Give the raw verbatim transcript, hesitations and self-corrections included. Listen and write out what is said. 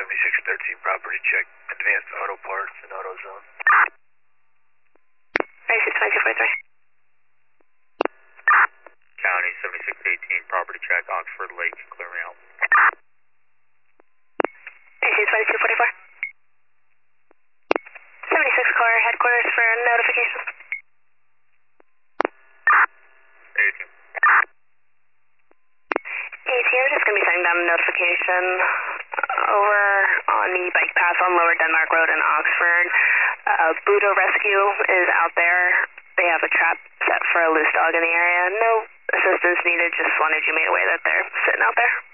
seventy-six thirteen property check. Advanced Auto Parts and Auto Zone. ninety-six twenty-two forty-three. County seventy-six eighteen property check, Oxford Lake, clear me out. ninety-six twenty-two forty-four. seventy-six car headquarters for notification. eighteen. eighteen, I'm just going to be sending down a notification over on the bike path on Lower Denmark Road in Oxford. Uh, Budo Rescue is out there. They have a trap set for a loose dog in the area. No assistance needed, just wanted you made aware that they're sitting out there.